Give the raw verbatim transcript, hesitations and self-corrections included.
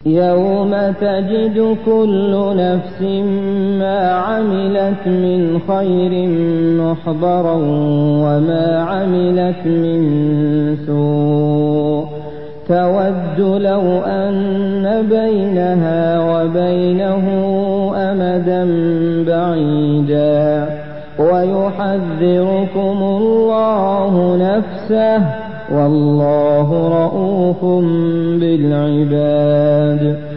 يوم تجد كل نفس ما عملت من خير محضرا وما عملت من سوء تود لو أن بينها وبينه أمدا بعيدا ويحذركم الله نفسه والله رءوف بالعباد